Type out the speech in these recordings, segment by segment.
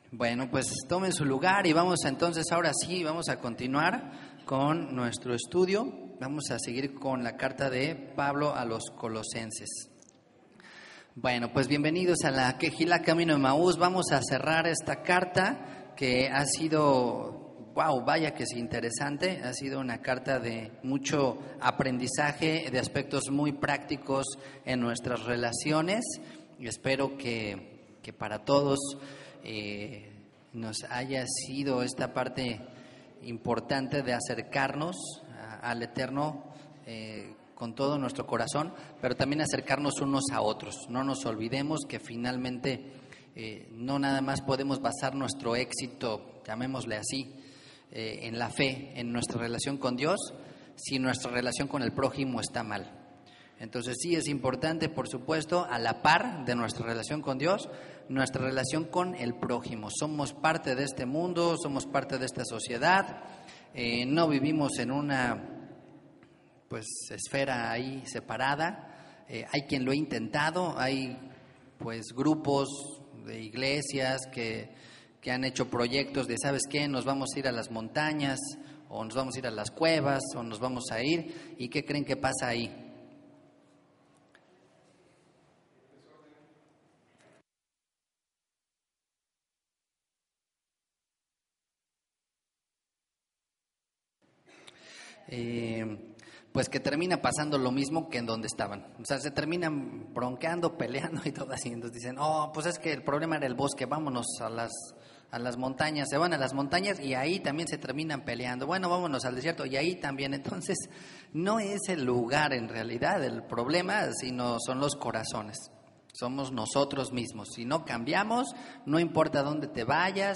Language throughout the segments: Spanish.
Bueno, pues tomen su lugar y vamos entonces, ahora sí, vamos a continuar con nuestro estudio. Vamos a seguir con la carta de Pablo a los Colosenses. Bueno, pues bienvenidos a la Quejilá Camino de Emaús. Vamos a cerrar esta carta que ha sido, wow, vaya que es interesante. Ha sido una carta de mucho aprendizaje, de aspectos muy prácticos en nuestras relaciones. Y espero que para todos nos haya sido esta parte importante de acercarnos al Eterno con todo nuestro corazón, pero también acercarnos unos a otros. No nos olvidemos que finalmente no nada más podemos basar nuestro éxito, llamémosle así, en la fe, en nuestra relación con Dios, si nuestra relación con el prójimo está mal. Entonces sí es importante, por supuesto, a la par de nuestra relación con Dios, nuestra relación con el prójimo. Somos parte de este mundo, somos parte de esta sociedad, no vivimos en una esfera ahí separada. Hay quien lo ha intentado, hay grupos de iglesias que han hecho proyectos de, ¿sabes qué? Nos vamos a ir a las montañas, o nos vamos a ir a las cuevas, o nos vamos a ir, ¿y qué creen que pasa ahí? Pues que termina pasando lo mismo que en donde estaban. O sea, se terminan bronqueando, peleando y todo así. Entonces dicen, pues es que el problema era el bosque, vámonos a las montañas. Se van a las montañas y ahí también se terminan peleando. Bueno, vámonos al desierto y ahí también. Entonces, no es el lugar en realidad el problema, sino son los corazones. Somos nosotros mismos. Si no cambiamos, no importa dónde te vayas,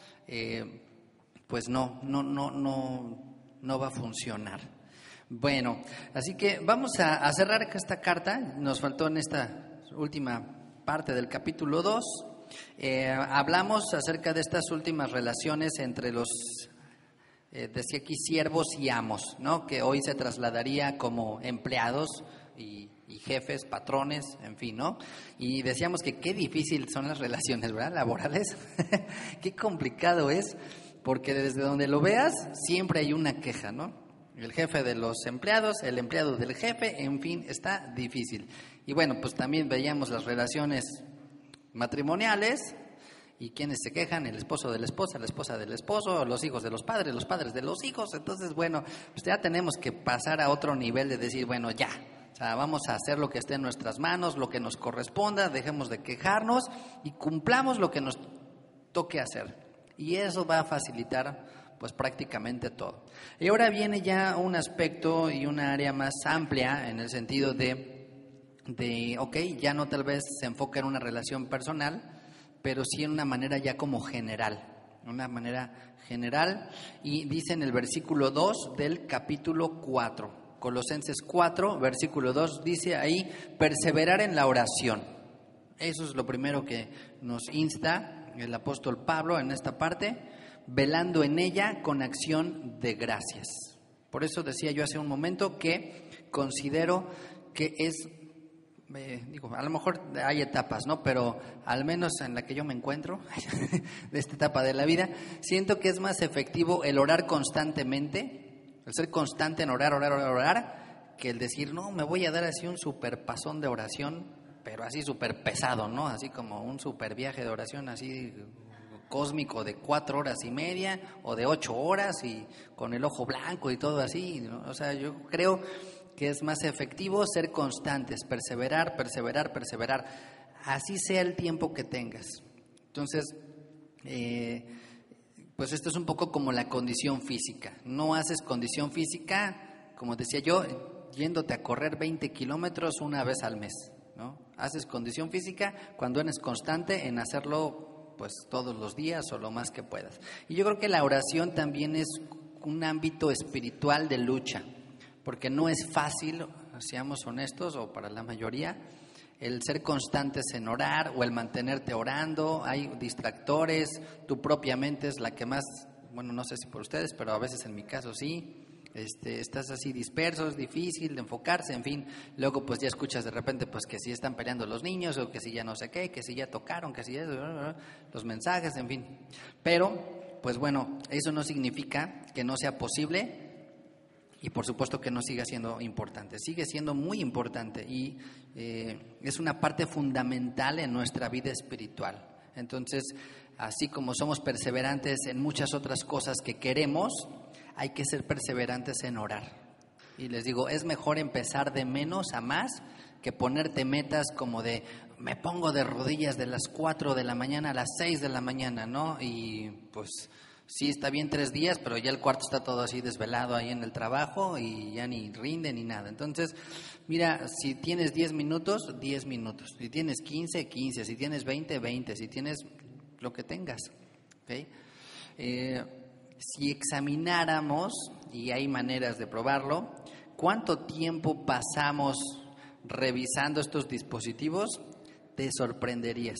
pues no va a funcionar. Bueno, así que vamos a cerrar esta carta. Nos faltó en esta última parte del capítulo 2. Hablamos acerca de estas últimas relaciones entre los, decía aquí, siervos y amos, ¿no? Que hoy se trasladaría como empleados y jefes, patrones, en fin, ¿no? Y decíamos que qué difícil son las relaciones, ¿verdad? Laborales. Qué complicado es, porque desde donde lo veas siempre hay una queja, ¿no? El jefe de los empleados, el empleado del jefe, en fin, está difícil. Y bueno, pues también veíamos las relaciones matrimoniales y quienes se quejan, el esposo de la esposa del esposo, los hijos de los padres de los hijos. Entonces, bueno, pues ya tenemos que pasar a otro nivel de decir, bueno, ya, o sea, vamos a hacer lo que esté en nuestras manos, lo que nos corresponda, dejemos de quejarnos y cumplamos lo que nos toque hacer. Y eso va a facilitar pues prácticamente todo. Y ahora viene ya un aspecto y una área más amplia en el sentido de ya no tal vez se enfoca en una relación personal, pero sí en una manera ya como general, y dice en el versículo 2 del capítulo 4, Colosenses 4, versículo 2, dice ahí, perseverar en la oración. Eso es lo primero que nos insta el apóstol Pablo en esta parte, velando en ella con acción de gracias. Por eso decía yo hace un momento que considero que es, a lo mejor hay etapas, ¿no? Pero al menos en la que yo me encuentro, de esta etapa de la vida, siento que es más efectivo el orar constantemente, el ser constante en orar, que el decir, no, me voy a dar así un super pasón de oración, pero así súper pesado, ¿no? Así como un super viaje de oración, así cósmico de 4 horas y media o de 8 horas y con el ojo blanco y todo así, ¿no? O sea, yo creo que es más efectivo ser constantes, perseverar, así sea el tiempo que tengas. Entonces, pues esto es un poco como la condición física. No haces condición física, como decía yo, yéndote a correr 20 kilómetros una vez al mes, ¿no? Haces condición física cuando eres constante en hacerlo pues todos los días o lo más que puedas. Y yo creo que la oración también es un ámbito espiritual de lucha, porque no es fácil, seamos honestos, o para la mayoría, el ser constantes en orar o el mantenerte orando. Hay distractores, tu propia mente es la que más, bueno, no sé si por ustedes, pero a veces en mi caso sí, estás así disperso, es difícil de enfocarse, en fin. Luego pues ya escuchas de repente pues que si están peleando los niños, o que si ya no sé qué, que si ya tocaron, que si ya los mensajes, en fin. Pero pues bueno, eso no significa que no sea posible, y por supuesto que no siga siendo importante, sigue siendo muy importante, y es una parte fundamental en nuestra vida espiritual. Entonces, así como somos perseverantes en muchas otras cosas que queremos, hay que ser perseverantes en orar. Y les digo, es mejor empezar de menos a más que ponerte metas como de me pongo de rodillas de las 4 de la mañana a las 6 de la mañana, ¿no? Y pues sí, está bien 3 días, pero ya el cuarto está todo así desvelado ahí en el trabajo y ya ni rinde ni nada. Entonces, mira, si tienes 10 minutos, 10 minutos. Si tienes 15, 15. Si tienes 20, 20. Si tienes lo que tengas, ¿ok? Si examináramos, y hay maneras de probarlo, ¿cuánto tiempo pasamos revisando estos dispositivos? Te sorprenderías.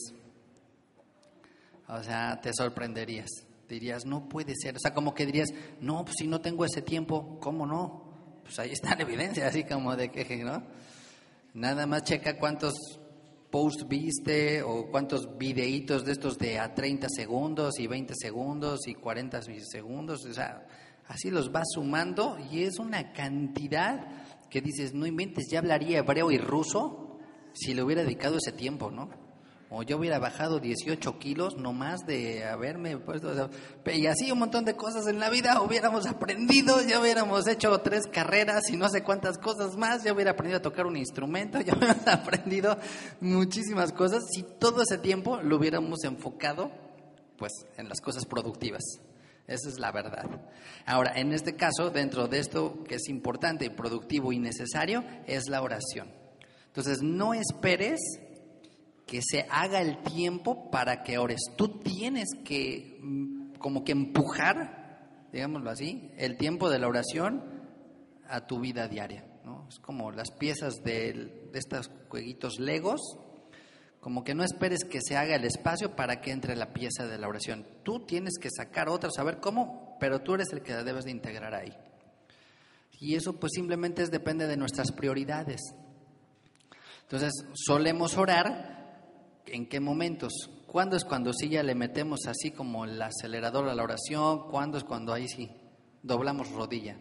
O sea, te sorprenderías. Dirías, no puede ser. O sea, como que dirías, no, pues si no tengo ese tiempo, ¿cómo no? Pues ahí está la evidencia, así como de que, ¿no? Nada más checa cuántos posts viste o cuántos videitos de estos de a 30 segundos y 20 segundos y 40 segundos. O sea, así los vas sumando y es una cantidad que dices, no inventes, ya hablaría hebreo y ruso si le hubiera dedicado ese tiempo, ¿no? O yo hubiera bajado 18 kilos nomás de haberme puesto, o sea, y así un montón de cosas en la vida hubiéramos aprendido, ya hubiéramos hecho 3 carreras y no sé cuántas cosas más, ya hubiera aprendido a tocar un instrumento, ya hubiéramos aprendido muchísimas cosas si todo ese tiempo lo hubiéramos enfocado pues en las cosas productivas. Esa es la verdad. Ahora, en este caso, dentro de esto que es importante, productivo y necesario, es la oración. Entonces, no esperes que se haga el tiempo para que ores. Tú tienes que como que empujar, digámoslo así, el tiempo de la oración a tu vida diaria, ¿no? Es como las piezas de estos jueguitos Legos, como que no esperes que se haga el espacio para que entre la pieza de la oración. Tú tienes que sacar otra, saber cómo, pero tú eres el que la debes de integrar ahí. Y eso pues simplemente depende de nuestras prioridades. Entonces, solemos orar. ¿En qué momentos? ¿Cuándo es cuando sí ya le metemos así como el acelerador a la oración? ¿Cuándo es cuando ahí sí doblamos rodilla?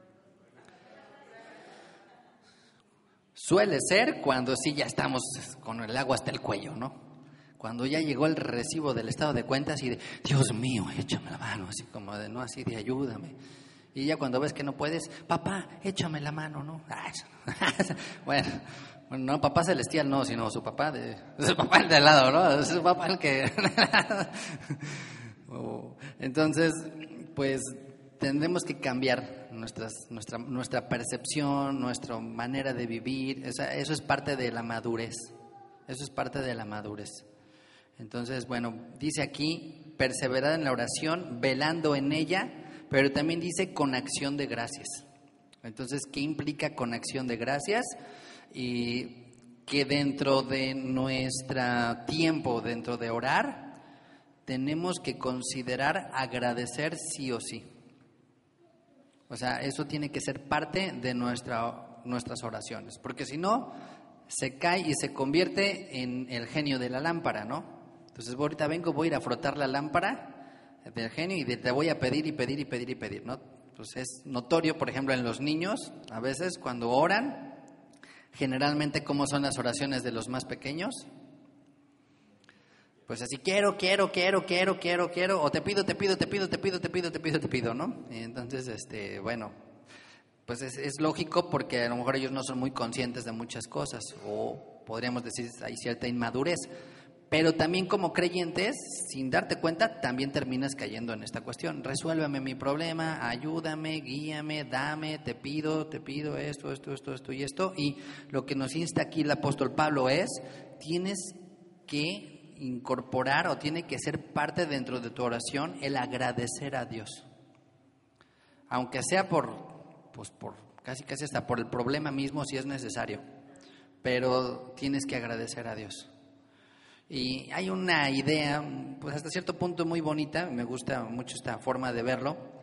Suele ser cuando sí ya estamos con el agua hasta el cuello, ¿no? Cuando ya llegó el recibo del estado de cuentas y de, Dios mío, échame la mano, así como de, no, así de ayúdame. Y ya cuando ves que no puedes, papá, échame la mano, ¿no? Bueno, no, papá celestial no, sino su papá su papá el de al lado, ¿no? Su papá el que... Entonces, pues tendremos que cambiar nuestra percepción, nuestra manera de vivir. Eso es parte de la madurez. Eso es parte de la madurez. Entonces, bueno, dice aquí, perseverar en la oración, velando en ella, pero también dice con acción de gracias. Entonces, ¿qué implica con acción de gracias? Y que dentro de nuestro tiempo, dentro de orar, tenemos que considerar agradecer sí o sí. O sea, eso tiene que ser parte de nuestras oraciones, porque si no, se cae y se convierte en el genio de la lámpara, ¿no? Entonces, ahorita vengo, voy a ir a frotar la lámpara del genio y te voy a pedir y pedir y pedir y pedir, ¿no? Pues es notorio, por ejemplo, en los niños, a veces cuando oran, generalmente, ¿cómo son las oraciones de los más pequeños? Pues así, quiero, o te pido, ¿no? Y entonces, bueno, pues es lógico porque a lo mejor ellos no son muy conscientes de muchas cosas, o podríamos decir hay cierta inmadurez. Pero también como creyentes, sin darte cuenta, también terminas cayendo en esta cuestión. Resuélveme mi problema, ayúdame, guíame, dame, te pido esto y esto. Y lo que nos insta aquí el apóstol Pablo es, tienes que incorporar o tiene que ser parte dentro de tu oración el agradecer a Dios. Aunque sea por casi hasta por el problema mismo si es necesario. Pero tienes que agradecer a Dios. Y hay una idea, pues hasta cierto punto muy bonita, me gusta mucho esta forma de verlo,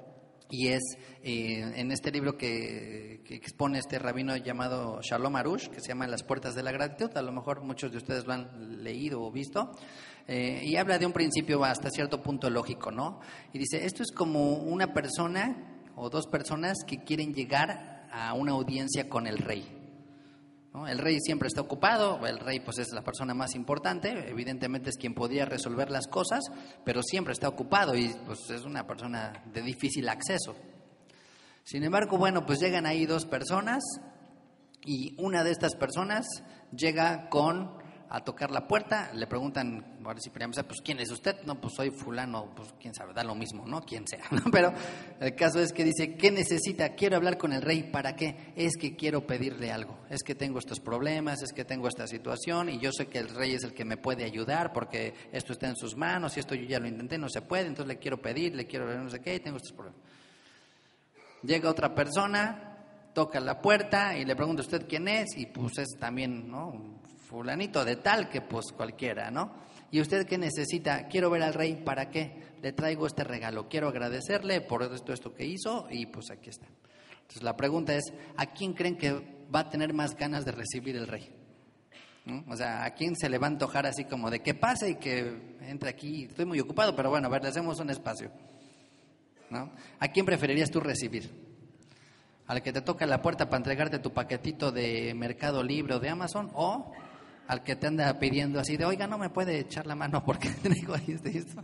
y es en este libro que expone este rabino llamado Shalom Arush, que se llama Las puertas de la gratitud. A lo mejor muchos de ustedes lo han leído o visto, y habla de un principio hasta cierto punto lógico, ¿no? Y dice, esto es como una persona o dos personas que quieren llegar a una audiencia con el rey, ¿no? El rey siempre está ocupado, el rey pues es la persona más importante, evidentemente es quien podría resolver las cosas, pero siempre está ocupado y pues es una persona de difícil acceso. Sin embargo, bueno, pues llegan ahí dos personas y una de estas personas llega a tocar la puerta, le preguntan, ahora sí, pues ¿quién es usted? No, pues soy fulano, pues quién sabe, da lo mismo, ¿no? Quién sea, ¿no? Pero el caso es que dice, ¿qué necesita? Quiero hablar con el rey, ¿para qué? Es que quiero pedirle algo, es que tengo estos problemas, es que tengo esta situación y yo sé que el rey es el que me puede ayudar porque esto está en sus manos y esto yo ya lo intenté, no se puede, entonces le quiero pedir, le quiero ver no sé qué y tengo estos problemas. Llega otra persona, toca la puerta y le pregunta, ¿usted quién es? Y pues es también, ¿no?, fulanito de tal, que pues cualquiera, ¿no? ¿Y usted qué necesita? Quiero ver al rey, ¿para qué? Le traigo este regalo, quiero agradecerle por esto que hizo y pues aquí está. Entonces la pregunta es, ¿a quién creen que va a tener más ganas de recibir el rey? ¿No? O sea, ¿a quién se le va a antojar así como de que pase y que entre aquí? Estoy muy ocupado, pero bueno, a ver, le hacemos un espacio, ¿no? ¿A quién preferirías tú recibir? ¿Al que te toca la puerta para entregarte tu paquetito de Mercado Libre o de Amazon? ¿O al que te anda pidiendo así de, oiga, no me puede echar la mano porque traigo ahí esto?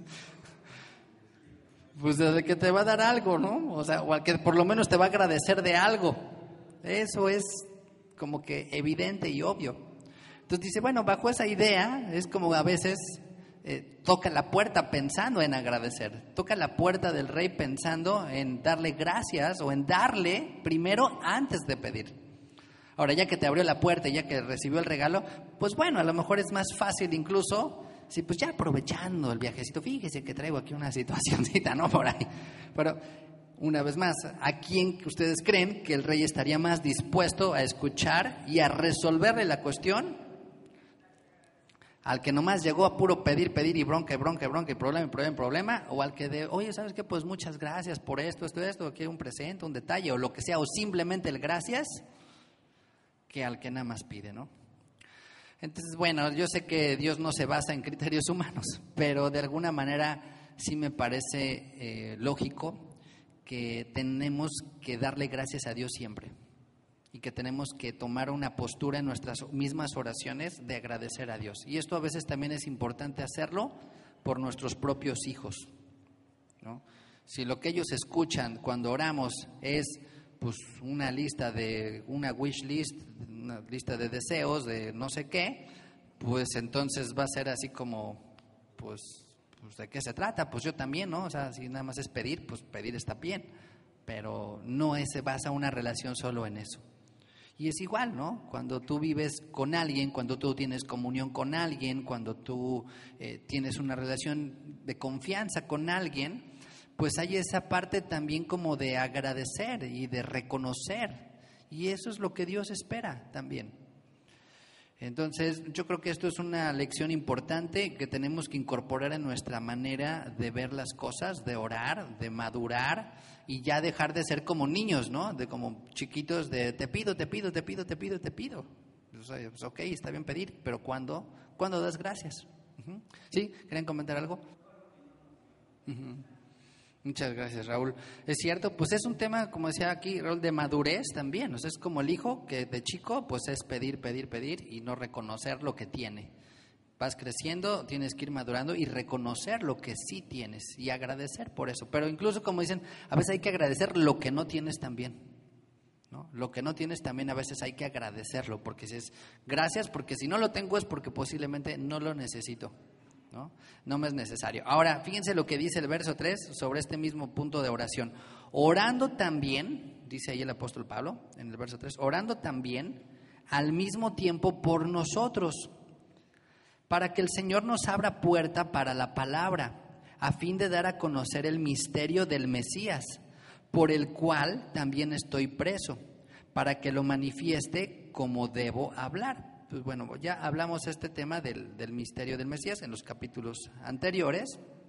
Pues al que te va a dar algo, ¿no? O sea, o al que por lo menos te va a agradecer de algo. Eso es como que evidente y obvio. Entonces dice, bueno, bajo esa idea es como a veces toca la puerta pensando en agradecer, toca la puerta del rey pensando en darle gracias o en darle primero antes de pedir. Ahora, ya que te abrió la puerta y ya que recibió el regalo, pues bueno, a lo mejor es más fácil incluso, sí, pues ya aprovechando el viajecito, fíjese que traigo aquí una situacioncita, ¿no? Por ahí. Pero, una vez más, ¿a quién ustedes creen que el rey estaría más dispuesto a escuchar y a resolverle la cuestión? ¿Al que nomás llegó a puro pedir y bronca, y problema? ¿O al que oye, ¿sabes qué? Pues muchas gracias por esto, quiero un presente, un detalle, o lo que sea, o simplemente el gracias, que al que nada más pide, ¿no? Entonces, bueno, yo sé que Dios no se basa en criterios humanos, pero de alguna manera sí me parece lógico que tenemos que darle gracias a Dios siempre y que tenemos que tomar una postura en nuestras mismas oraciones de agradecer a Dios. Y esto a veces también es importante hacerlo por nuestros propios hijos, ¿no? Si lo que ellos escuchan cuando oramos es pues una wish list, una lista de deseos de no sé qué, pues entonces va a ser así como, pues ¿de qué se trata? Pues yo también, ¿no? O sea, si nada más es pedir, pues pedir está bien, pero no se basa una relación solo en eso. Y es igual, ¿no? Cuando tú vives con alguien, cuando tú tienes comunión con alguien, cuando tú tienes una relación de confianza con alguien, pues hay esa parte también como de agradecer y de reconocer. Y eso es lo que Dios espera también. Entonces, yo creo que esto es una lección importante que tenemos que incorporar en nuestra manera de ver las cosas, de orar, de madurar y ya dejar de ser como niños, ¿no? De como chiquitos de te pido. O sea, pues ok, está bien pedir, pero ¿cuándo das gracias? Uh-huh. ¿Sí? ¿Quieren comentar algo? Uh-huh. Muchas gracias, Raúl. Es cierto, pues es un tema, como decía aquí, Raúl, de madurez también. O sea, es como el hijo que de chico, pues es pedir y no reconocer lo que tiene. Vas creciendo, tienes que ir madurando y reconocer lo que sí tienes y agradecer por eso. Pero incluso, como dicen, a veces hay que agradecer lo que no tienes también, ¿no? Lo que no tienes también a veces hay que agradecerlo, porque si es gracias, porque si no lo tengo es porque posiblemente no lo necesito. No me es necesario. Ahora, fíjense lo que dice el verso 3 sobre este mismo punto de oración. Orando también, dice ahí el apóstol Pablo, en el verso 3, orando también al mismo tiempo por nosotros, para que el Señor nos abra puerta para la palabra, a fin de dar a conocer el misterio del Mesías, por el cual también estoy preso, para que lo manifieste como debo hablar. Pues bueno, ya hablamos este tema del misterio del Mesías en los capítulos anteriores,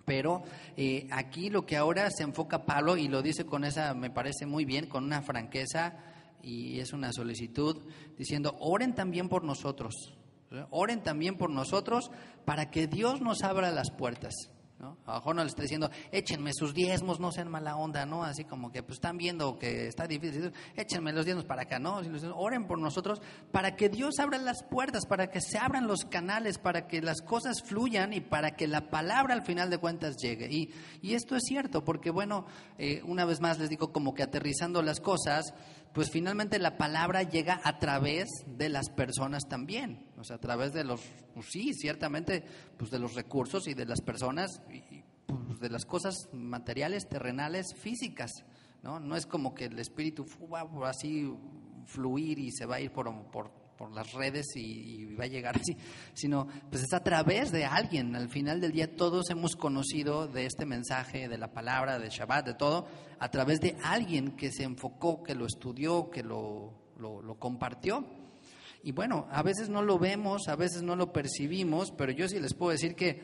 Pero aquí lo que ahora se enfoca Pablo, y lo dice con esa, me parece muy bien, con una franqueza, y es una solicitud, diciendo, oren también por nosotros, ¿sí? Oren también por nosotros para que Dios nos abra las puertas, ¿no? A lo mejor no le está diciendo, échenme sus diezmos, no sean mala onda, ¿no? Así como que pues están viendo que está difícil, échenme los diezmos para acá, ¿no? Oren por nosotros para que Dios abra las puertas, para que se abran los canales, para que las cosas fluyan y para que la palabra al final de cuentas llegue. Y esto es cierto, porque bueno, una vez más les digo, como que aterrizando las cosas, pues finalmente la palabra llega a través de las personas también, o sea, a través de los, pues sí, ciertamente, pues de los recursos y de las personas, y pues de las cosas materiales, terrenales, físicas, ¿no? No es como que el espíritu va así fluir y se va a ir por las redes y va a llegar así, sino pues es a través de alguien. Al final del día todos hemos conocido de este mensaje, de la palabra, de Shabbat, de todo, a través de alguien que se enfocó, que lo estudió, que lo compartió. Y bueno, a veces no lo vemos, a veces no lo percibimos, pero yo sí les puedo decir que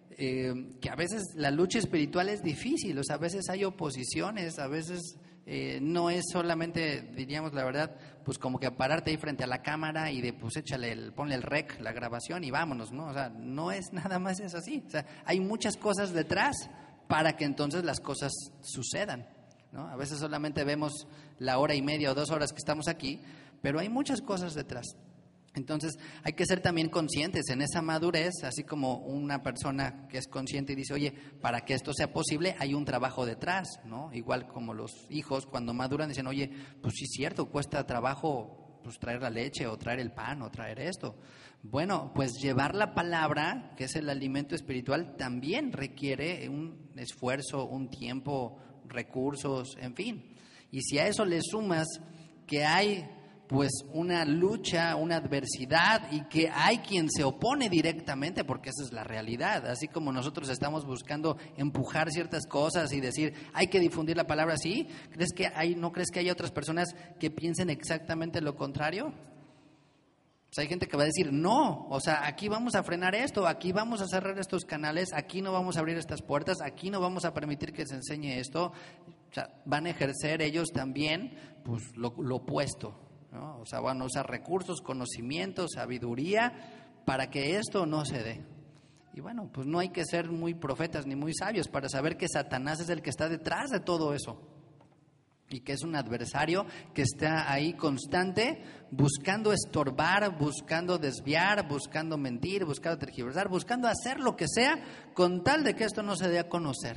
a veces la lucha espiritual es difícil, o sea, a veces hay oposiciones, a veces no es solamente, diríamos la verdad, pues como que pararte ahí frente a la cámara y de pues ponle el rec, la grabación y vámonos, ¿no? O sea, no es nada más es así, o sea, hay muchas cosas detrás para que entonces las cosas sucedan, ¿no? A veces solamente vemos la hora y media o 2 horas que estamos aquí, pero hay muchas cosas detrás. Entonces hay que ser también conscientes en esa madurez, así como una persona que es consciente y dice, oye, para que esto sea posible hay un trabajo detrás, ¿no? Igual como los hijos cuando maduran dicen, oye, pues sí es cierto, cuesta trabajo pues traer la leche o traer el pan o traer esto. Bueno, pues llevar la palabra, que es el alimento espiritual, también requiere un esfuerzo, un tiempo, recursos, en fin. Y si a eso le sumas que hay pues una lucha, una adversidad y que hay quien se opone directamente, porque esa es la realidad, así como nosotros estamos buscando empujar ciertas cosas y decir, hay que difundir la palabra así, ¿no crees que hay otras personas que piensen exactamente lo contrario? O sea, hay gente que va a decir, no, o sea, aquí vamos a frenar esto, aquí vamos a cerrar estos canales, aquí no vamos a abrir estas puertas, aquí no vamos a permitir que se enseñe esto. O sea, van a ejercer ellos también pues lo opuesto, ¿no? O sea, van a usar recursos, conocimientos, sabiduría para que esto no se dé. Y bueno, pues no hay que ser muy profetas ni muy sabios para saber que Satanás es el que está detrás de todo eso y que es un adversario que está ahí constante buscando estorbar, buscando desviar, buscando mentir, buscando tergiversar, buscando hacer lo que sea con tal de que esto no se dé a conocer.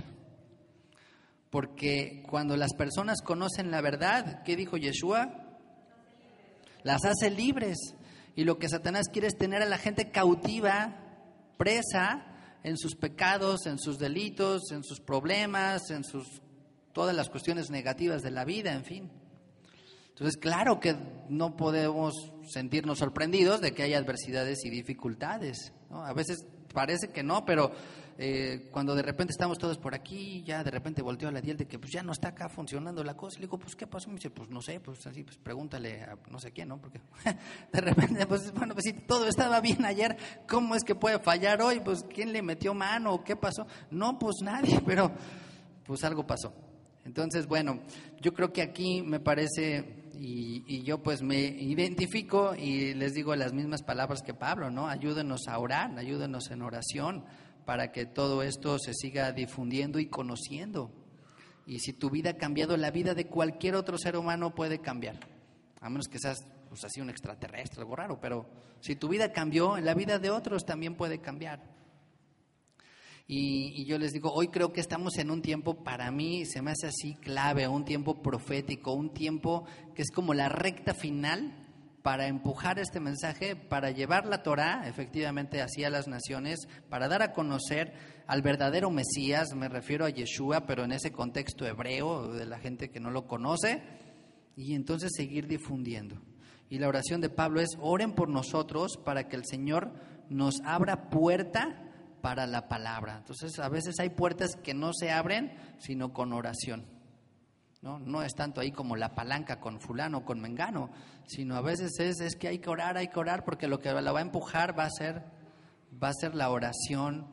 Porque cuando las personas conocen la verdad, ¿qué dijo Yeshua? Las hace libres. Y lo que Satanás quiere es tener a la gente cautiva, presa en sus pecados, en sus delitos, en sus problemas, en todas las cuestiones negativas de la vida, en fin. Entonces, claro que no podemos sentirnos sorprendidos de que haya adversidades y dificultades, ¿no? A veces parece que no, pero cuando de repente estamos todos por aquí, ya de repente volteo a la Diel de que pues ya no está acá funcionando la cosa, le digo, pues ¿qué pasó? Me dice, pues no sé, pues así, pues pregúntale a no sé quién, ¿no? Porque de repente, pues bueno, pues si todo estaba bien ayer, ¿cómo es que puede fallar hoy? Pues ¿quién le metió mano? ¿Qué pasó? No, pues nadie, pero pues algo pasó. Entonces, bueno, yo creo que aquí me parece, y yo pues me identifico y les digo las mismas palabras que Pablo, ¿no? Ayúdenos a orar, ayúdenos en oración para que todo esto se siga difundiendo y conociendo. Y si tu vida ha cambiado, la vida de cualquier otro ser humano puede cambiar, a menos que seas pues así un extraterrestre, algo raro, pero si tu vida cambió, la vida de otros también puede cambiar. Y yo les digo, hoy creo que estamos en un tiempo, para mí se me hace así clave, un tiempo profético, un tiempo que es como la recta final para empujar este mensaje, para llevar la Torá efectivamente hacia las naciones, para dar a conocer al verdadero Mesías, me refiero a Yeshua, pero en ese contexto hebreo de la gente que no lo conoce, y entonces seguir difundiendo. Y la oración de Pablo es, oren por nosotros para que el Señor nos abra puerta para la palabra. Entonces a veces hay puertas que no se abren sino con oración, ¿no? No es tanto ahí como la palanca con fulano, con mengano, sino a veces es que hay que orar porque lo que la va a empujar va a ser la oración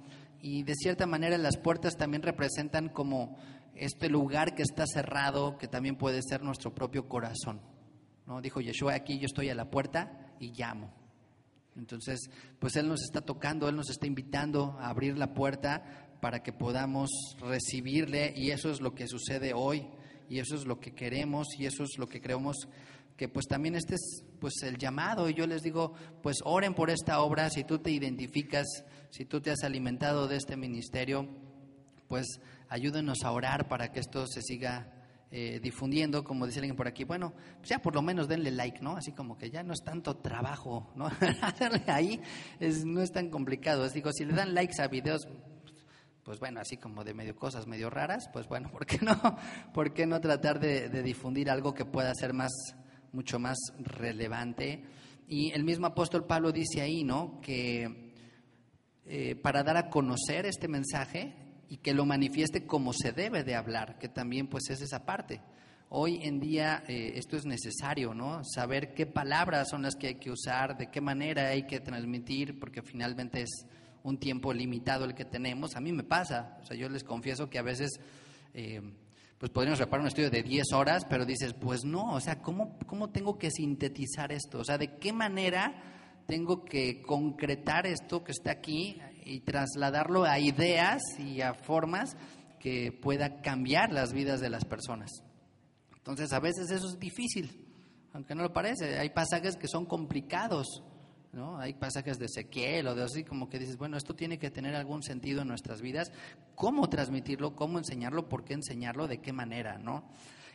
y de cierta manera las puertas también representan como este lugar que está cerrado, que también puede ser nuestro propio corazón, ¿no? Dijo Yeshua, aquí yo estoy a la puerta y llamo. Entonces, pues Él nos está tocando, Él nos está invitando a abrir la puerta para que podamos recibirle, y eso es lo que sucede hoy, y eso es lo que queremos, y eso es lo que creemos que pues también este es pues el llamado. Y yo les digo, pues oren por esta obra. Si tú te identificas, si tú te has alimentado de este ministerio, pues ayúdenos a orar para que esto se siga difundiendo. Como dice alguien por aquí, bueno, pues ya por lo menos denle like, ¿no? Así como que ya no es tanto trabajo, ¿no? Hacerle ahí no es tan complicado. Digo, si le dan likes a videos, pues bueno, así como de medio cosas medio raras, pues bueno, ¿por qué no? ¿Por qué no tratar de difundir algo que pueda ser mucho más relevante? Y el mismo apóstol Pablo dice ahí, ¿no? Que para dar a conocer este mensaje y que lo manifieste como se debe de hablar, que también pues es esa parte. Hoy en día esto es necesario, ¿no? Saber qué palabras son las que hay que usar, de qué manera hay que transmitir, porque finalmente es un tiempo limitado el que tenemos. A mí me pasa, o sea, yo les confieso que a veces pues podríamos preparar un estudio de 10 horas, pero dices, pues no, o sea, ¿cómo tengo que sintetizar esto? O sea, ¿de qué manera tengo que concretar esto que está aquí y trasladarlo a ideas y a formas que pueda cambiar las vidas de las personas? Entonces, a veces eso es difícil, aunque no lo parece. Hay pasajes que son complicados, ¿no? Hay pasajes de Ezequiel o de así, como que dices, bueno, esto tiene que tener algún sentido en nuestras vidas. ¿Cómo transmitirlo? ¿Cómo enseñarlo? ¿Por qué enseñarlo? ¿De qué manera? ¿No?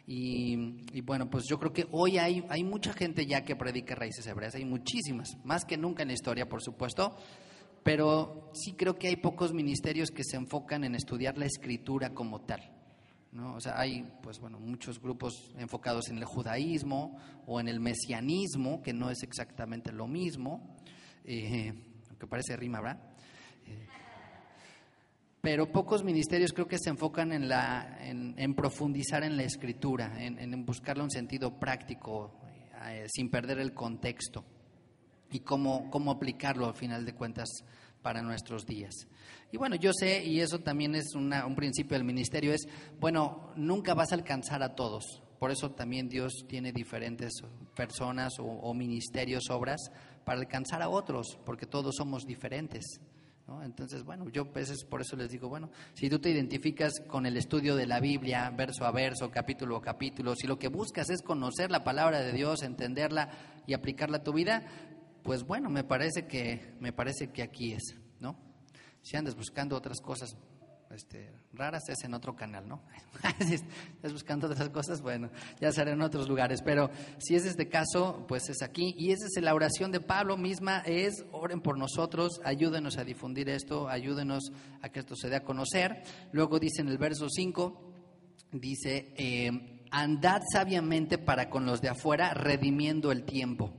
Y bueno, pues yo creo que hoy hay mucha gente ya que predica raíces hebreas, hay muchísimas, más que nunca en la historia, por supuesto, pero sí creo que hay pocos ministerios que se enfocan en estudiar la escritura como tal, ¿no? O sea, hay pues bueno, muchos grupos enfocados en el judaísmo o en el mesianismo, que no es exactamente lo mismo, aunque parece rima, ¿verdad? Pero pocos ministerios creo que se enfocan en profundizar en la escritura, en buscarle un sentido práctico, sin perder el contexto, y cómo aplicarlo al final de cuentas para nuestros días. Y bueno, yo sé, y eso también es un principio del ministerio, es, bueno, nunca vas a alcanzar a todos. Por eso también Dios tiene diferentes personas o ministerios, obras, para alcanzar a otros, porque todos somos diferentes, ¿no? Entonces, bueno, yo pues por eso les digo, bueno, si tú te identificas con el estudio de la Biblia, verso a verso, capítulo a capítulo, si lo que buscas es conocer la palabra de Dios, entenderla y aplicarla a tu vida, pues bueno, me parece que aquí es, ¿no? Si andas buscando otras cosas raras, es en otro canal, ¿no? Si estás buscando otras cosas, bueno, ya será en otros lugares, pero si es este caso, pues es aquí. Y esa es la oración de Pablo misma, es: oren por nosotros, ayúdenos a difundir esto, ayúdenos a que esto se dé a conocer. Luego dice en el verso 5, dice, andad sabiamente para con los de afuera, redimiendo el tiempo.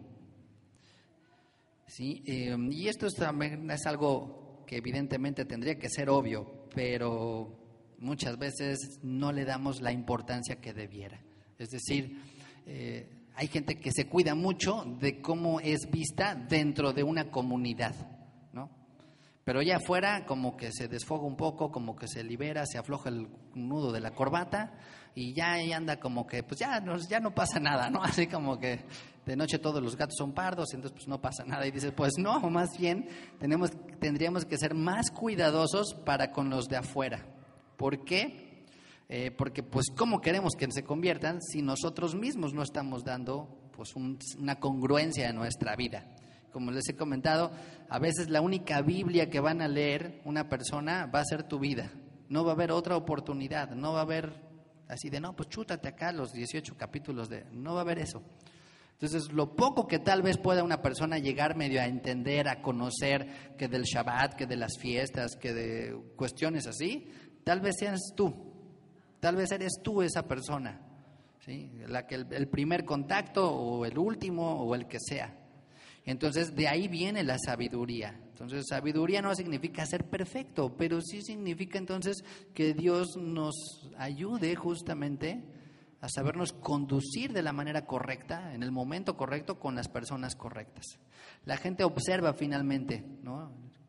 ¿Sí? Y esto también es algo que evidentemente tendría que ser obvio, pero muchas veces no le damos la importancia que debiera. Es decir, hay gente que se cuida mucho de cómo es vista dentro de una comunidad, ¿no? Pero ya afuera como que se desfoga un poco, como que se libera, se afloja el nudo de la corbata y ya ahí anda como que pues ya no pasa nada, ¿no? Así como que de noche todos los gatos son pardos, entonces pues no pasa nada. Y dices, pues no, más bien tendríamos que ser más cuidadosos para con los de afuera. ¿Por qué? Porque pues ¿cómo queremos que se conviertan si nosotros mismos no estamos dando pues una congruencia en nuestra vida? Como les he comentado, a veces la única Biblia que van a leer una persona va a ser tu vida. No va a haber otra oportunidad, no va a haber así de, no, pues chútate acá los 18 capítulos no va a haber eso. Entonces, lo poco que tal vez pueda una persona llegar medio a entender, a conocer, que del Shabbat, que de las fiestas, que de cuestiones así, tal vez seas tú, tal vez eres tú esa persona, ¿sí? La que el primer contacto o el último o el que sea. Entonces, de ahí viene la sabiduría. Entonces, sabiduría no significa ser perfecto, pero sí significa entonces que Dios nos ayude justamente a sabernos conducir de la manera correcta, en el momento correcto, con las personas correctas. La gente observa finalmente, ¿no?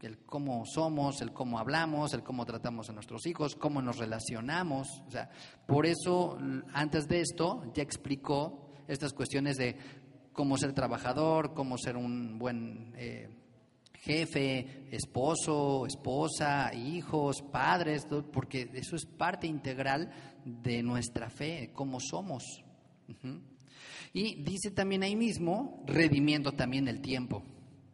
el cómo somos, el cómo hablamos, el cómo tratamos a nuestros hijos, cómo nos relacionamos. O sea, por eso, antes de esto, ya explicó estas cuestiones de cómo ser trabajador, cómo ser un buen jefe, esposo, esposa, hijos, padres, todo, porque eso es parte integral de nuestra fe, cómo somos. Uh-huh. Y dice también ahí mismo, redimiendo también el tiempo.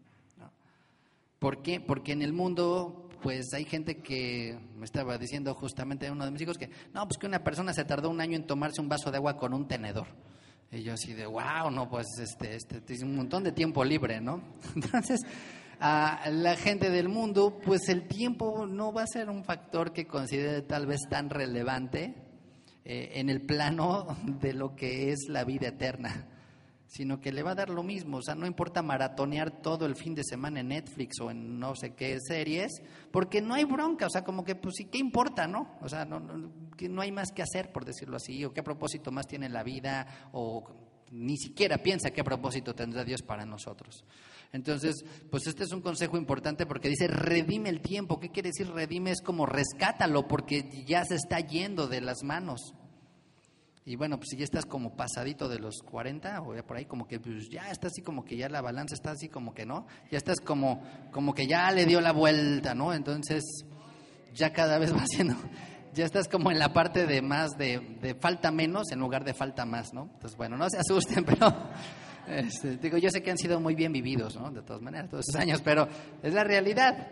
¿Por qué? Porque en el mundo, pues hay gente que, me estaba diciendo justamente uno de mis hijos, que no, pues que una persona se tardó 1 año en tomarse un vaso de agua con un tenedor. Y yo así de, wow, no, pues tiene un montón de tiempo libre, ¿no? Entonces, a la gente del mundo, pues el tiempo no va a ser un factor que considere tal vez tan relevante en el plano de lo que es la vida eterna, sino que le va a dar lo mismo. O sea, no importa maratonear todo el fin de semana en Netflix o en no sé qué series, porque no hay bronca. O sea, como que, pues sí, ¿qué importa, no? O sea, no hay más que hacer, por decirlo así, o qué propósito más tiene la vida, o ni siquiera piensa qué propósito tendrá Dios para nosotros. Entonces, pues este es un consejo importante porque dice, redime el tiempo. ¿Qué quiere decir redime? Es como rescátalo, porque ya se está yendo de las manos. Y bueno, pues si ya estás como pasadito de los 40 o ya por ahí, como que pues ya está así, como que ya la balanza está así, como que no, ya estás como que ya le dio la vuelta, ¿no? Entonces ya cada vez va siendo, ya estás como en la parte de más de falta menos en lugar de falta más, ¿no? Entonces bueno, no se asusten, pero digo, yo sé que han sido muy bien vividos, ¿no? De todas maneras, todos esos años, pero es la realidad.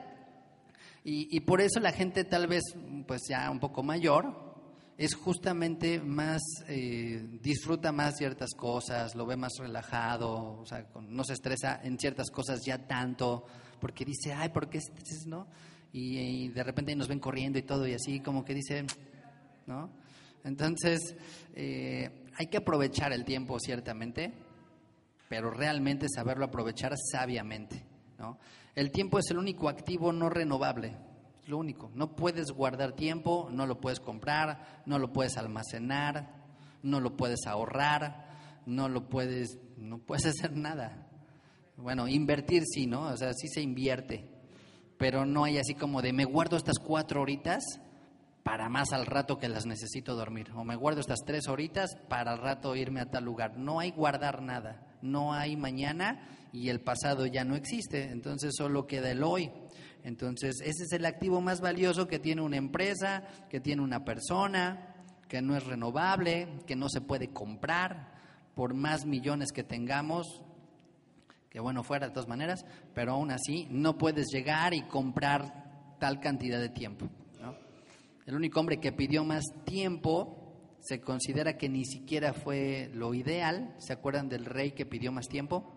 Y por eso la gente tal vez pues ya un poco mayor es justamente más, disfruta más ciertas cosas, lo ve más relajado, o sea, no se estresa en ciertas cosas ya tanto, porque dice, ay, ¿por qué estresas, no? Y de repente nos ven corriendo y todo, y así como que dice, ¿no? Entonces, hay que aprovechar el tiempo ciertamente, pero realmente saberlo aprovechar sabiamente, ¿no? El tiempo es el único activo no renovable. Lo único, no puedes guardar tiempo, no lo puedes comprar, no lo puedes almacenar, no lo puedes ahorrar, no puedes hacer nada. Bueno, invertir sí, ¿no? O sea, sí se invierte, pero no hay así como de me guardo estas 4 horitas para más al rato que las necesito dormir, o me guardo estas 3 horitas para al rato irme a tal lugar. No hay guardar nada, no hay mañana y el pasado ya no existe, entonces solo queda el hoy. Entonces, ese es el activo más valioso que tiene una empresa, que tiene una persona, que no es renovable, que no se puede comprar por más millones que tengamos, que bueno fuera de todas maneras, pero aún así no puedes llegar y comprar tal cantidad de tiempo, ¿no? El único hombre que pidió más tiempo se considera que ni siquiera fue lo ideal. ¿Se acuerdan del rey que pidió más tiempo?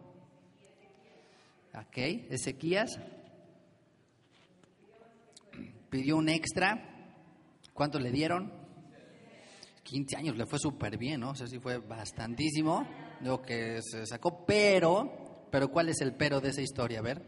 Ok, Ezequías. Pidió un extra. ¿Cuánto le dieron? 15 años, le fue súper bien, ¿no? O sea, sí fue bastantísimo lo que se sacó, pero ¿cuál es el pero de esa historia? A ver.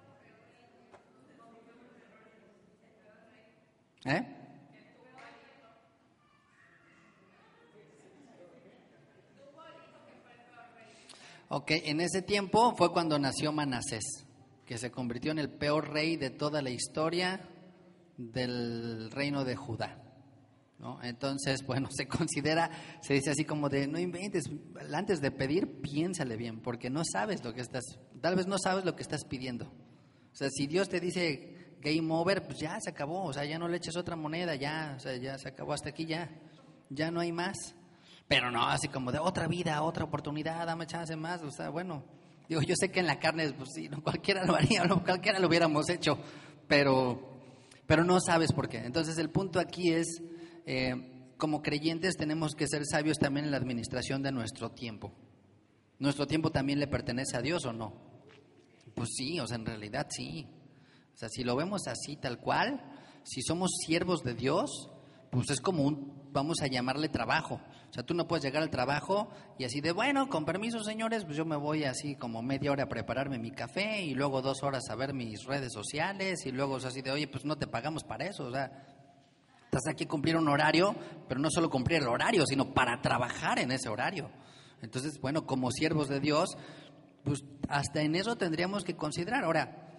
Ok, en ese tiempo fue cuando nació Manasés, que se convirtió en el peor rey de toda la historia del reino de Judá, ¿no? Entonces, bueno, se dice así como de, no inventes, antes de pedir, piénsale bien, porque no sabes lo que tal vez no sabes lo que estás pidiendo. O sea, si Dios te dice game over, pues ya se acabó, o sea, ya no le eches otra moneda, ya, o sea, ya se acabó hasta aquí, ya no hay más. Pero no, así como de otra vida, otra oportunidad, dame chance más, o sea, bueno, digo, yo sé que en la carne, pues sí, no, cualquiera lo haría, no, cualquiera lo hubiéramos hecho, pero no sabes por qué. Entonces el punto aquí es, como creyentes tenemos que ser sabios también en la administración de nuestro tiempo. ¿Nuestro tiempo también le pertenece a Dios o no? Pues sí, o sea, en realidad sí. O sea, si lo vemos así, tal cual, si somos siervos de Dios, pues es como vamos a llamarle trabajo. O sea, tú no puedes llegar al trabajo y así de, bueno, con permiso, señores, pues yo me voy así como media hora a prepararme mi café y luego 2 horas a ver mis redes sociales y luego es así de, oye, pues no te pagamos para eso. O sea, estás aquí a cumplir un horario, pero no solo cumplir el horario, sino para trabajar en ese horario. Entonces, bueno, como siervos de Dios, pues hasta en eso tendríamos que considerar. Ahora,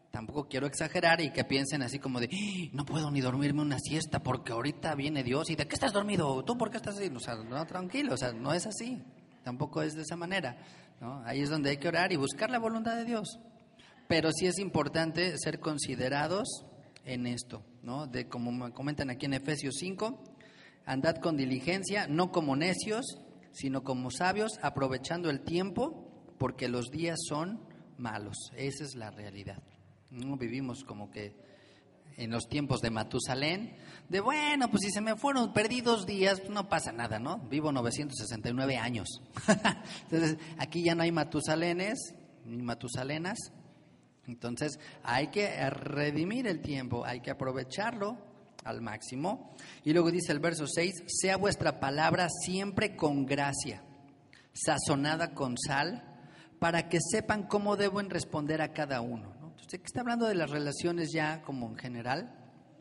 Tampoco quiero exagerar y que piensen así como de, no puedo ni dormirme una siesta porque ahorita viene Dios. ¿Y de qué estás dormido? ¿Tú por qué estás así? O sea, no, tranquilo, o sea, no es así. Tampoco es de esa manera, ¿no? Ahí es donde hay que orar y buscar la voluntad de Dios. Pero sí es importante ser considerados en esto, ¿no? De como me comentan aquí en Efesios 5, andad con diligencia, no como necios, sino como sabios, aprovechando el tiempo, porque los días son malos. Esa es la realidad. No vivimos como que en los tiempos de Matusalén, de bueno, pues si se me fueron, perdí 2 días, pues no pasa nada, ¿no? Vivo 969 años. Entonces, aquí ya no hay Matusalenes ni Matusalenas. Entonces, hay que redimir el tiempo, hay que aprovecharlo al máximo. Y luego dice el verso 6, sea vuestra palabra siempre con gracia, sazonada con sal, para que sepan cómo deben responder a cada uno, ¿no? Entonces, está hablando de las relaciones ya como en general.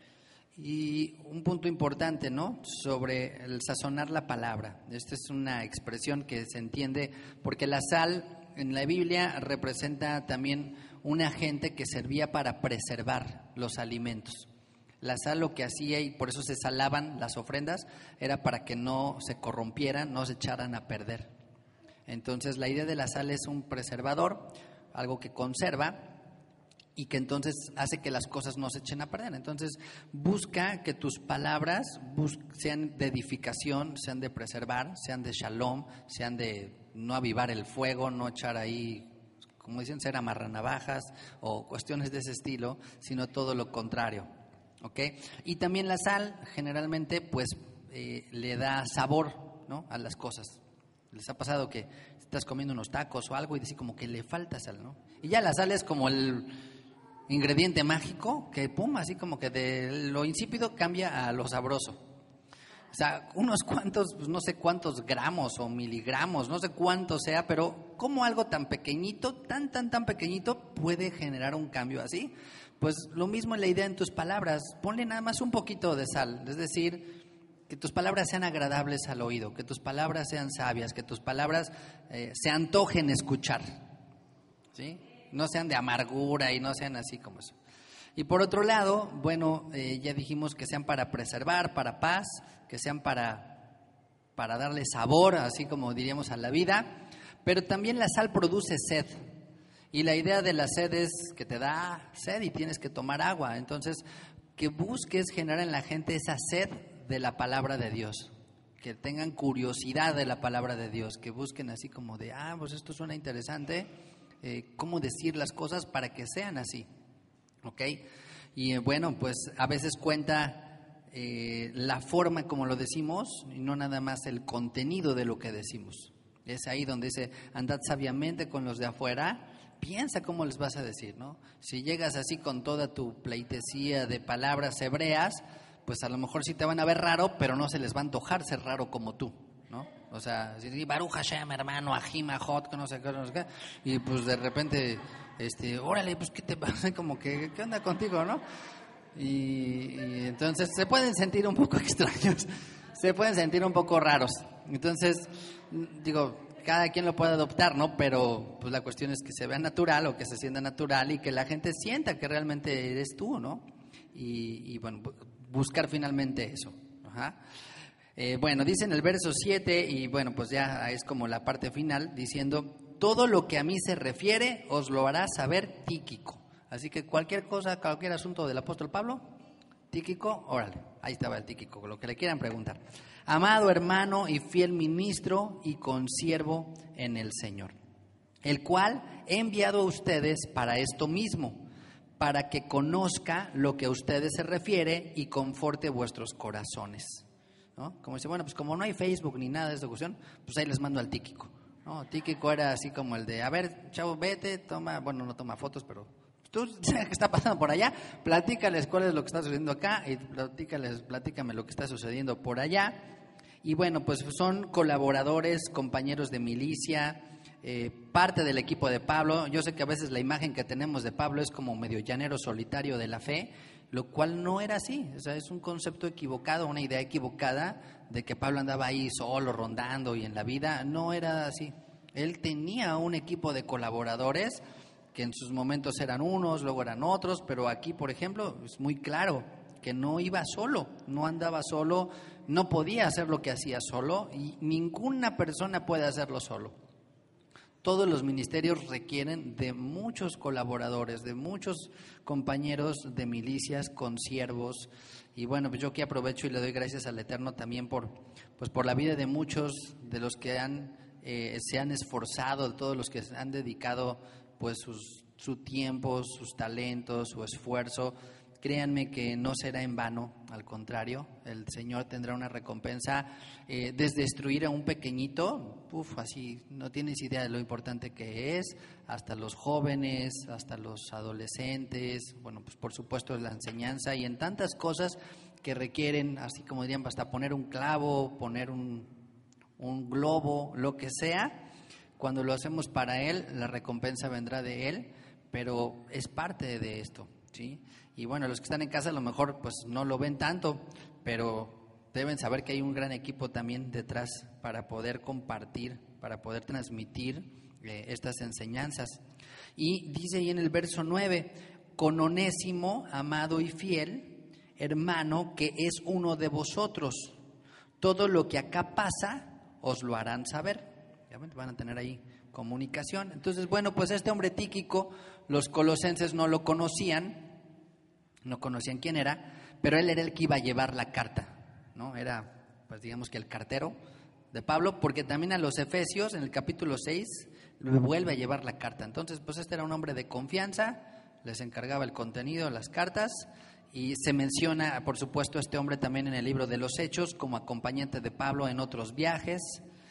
Y un punto importante, ¿no? Sobre el sazonar la palabra. Esta es una expresión que se entiende porque la sal en la Biblia representa también un agente que servía para preservar los alimentos. La sal lo que hacía, y por eso se salaban las ofrendas, era para que no se corrompieran, no se echaran a perder. Entonces la idea de la sal es un preservador, algo que conserva y que entonces hace que las cosas no se echen a perder. Entonces busca que tus palabras sean de edificación, sean de preservar, sean de shalom, sean de no avivar el fuego, no echar ahí, como dicen, ser amarranavajas o cuestiones de ese estilo, sino todo lo contrario, ¿ok? Y también la sal generalmente pues le da sabor, ¿no?, a las cosas. ¿Les ha pasado que estás comiendo unos tacos o algo y decís como que le falta sal, ¿no? Y ya la sal es como el ingrediente mágico que pum, así como que de lo insípido cambia a lo sabroso. O sea, unos cuantos, pues no sé cuántos gramos o miligramos, no sé cuánto sea, pero ¿cómo algo tan pequeñito, tan pequeñito puede generar un cambio así? Pues lo mismo es la idea en tus palabras. Ponle nada más un poquito de sal, es decir, que tus palabras sean agradables al oído, que tus palabras sean sabias, que tus palabras se antojen escuchar, ¿sí? No sean de amargura y no sean así como eso. Y por otro lado, bueno, ya dijimos que sean para preservar, para paz, que sean para darle sabor, así como diríamos, a la vida. Pero también la sal produce sed. Y la idea de la sed es que te da sed y tienes que tomar agua. Entonces, que busques generar en la gente esa sed de la palabra de Dios, que tengan curiosidad de la palabra de Dios, que busquen así como de, pues esto suena interesante, cómo decir las cosas para que sean así, ¿ok? Y bueno, pues a veces cuenta la forma como lo decimos y no nada más el contenido de lo que decimos. Es ahí donde dice, andad sabiamente con los de afuera, piensa cómo les vas a decir, ¿no? Si llegas así con toda tu pleitesía de palabras hebreas, pues a lo mejor sí te van a ver raro, pero no se les va a antojar ser raro como tú, ¿no? O sea, si Baruch Hashem, hermano, Ajim, Ajot, que no sé qué, y pues de repente, órale, pues ¿qué te pasa? Como que, ¿qué onda contigo, no? Y entonces se pueden sentir un poco extraños, se pueden sentir un poco raros. Entonces, digo, cada quien lo puede adoptar, ¿no? Pero pues la cuestión es que se vea natural o que se sienta natural y que la gente sienta que realmente eres tú, ¿no? Y bueno, buscar finalmente eso. Ajá. Bueno, dice en el verso 7, y bueno, pues ya es como la parte final, diciendo, todo lo que a mí se refiere os lo hará saber Tíquico. Así que cualquier cosa, cualquier asunto del apóstol Pablo, Tíquico, órale, ahí estaba el Tíquico, lo que le quieran preguntar. Amado hermano y fiel ministro y consiervo en el Señor, el cual he enviado a ustedes para esto mismo, para que conozca lo que a ustedes se refiere y conforte vuestros corazones, ¿no? Como dice, bueno, pues como no hay Facebook ni nada de esta cuestión, pues ahí les mando al Tíquico, ¿no? Tíquico era así como el de, a ver, chavo, vete, toma, bueno, no toma fotos, pero tú sabes qué está pasando por allá, platícales cuál es lo que está sucediendo acá y platícame lo que está sucediendo por allá. Y bueno, pues son colaboradores, compañeros de milicia, parte del equipo de Pablo. Yo sé que a veces la imagen que tenemos de Pablo es como medio llanero solitario de la fe, lo cual no era así. O sea, es un concepto equivocado, una idea equivocada de que Pablo andaba ahí solo, rondando y en la vida. No era así. Él tenía un equipo de colaboradores que en sus momentos eran unos, luego eran otros, pero aquí, por ejemplo, es muy claro que no iba solo, no andaba solo, no podía hacer lo que hacía solo, y ninguna persona puede hacerlo solo. Todos los ministerios requieren de muchos colaboradores, de muchos compañeros de milicias, consiervos. Y bueno, pues yo aquí aprovecho y le doy gracias al Eterno también por la vida de muchos de los que se han esforzado, de todos los que han dedicado pues su tiempo, sus talentos, su esfuerzo. Créanme que no será en vano, al contrario, el Señor tendrá una recompensa. Desde instruir a un pequeñito, así no tienes idea de lo importante que es, hasta los jóvenes, hasta los adolescentes, bueno, pues por supuesto la enseñanza y en tantas cosas que requieren, así como dirían, hasta poner un clavo, poner un globo, lo que sea. Cuando lo hacemos para Él, la recompensa vendrá de Él, pero es parte de esto, ¿sí? Y bueno, los que están en casa a lo mejor pues no lo ven tanto, pero deben saber que hay un gran equipo también detrás para poder compartir, para poder transmitir estas enseñanzas. Y dice ahí en el verso 9, con Onésimo, amado y fiel, hermano, que es uno de vosotros. Todo lo que acá pasa, os lo harán saber. Ya van a tener ahí comunicación. Entonces, bueno, pues este hombre Tíquico, los colosenses no lo conocían, no conocían quién era, pero él era el que iba a llevar la carta, ¿no? Era, pues digamos que el cartero de Pablo, porque también a los efesios, en el capítulo 6, le vuelve a llevar la carta. Entonces, pues este era un hombre de confianza, les encargaba el contenido, las cartas, y se menciona, por supuesto, este hombre también en el libro de los Hechos, como acompañante de Pablo en otros viajes.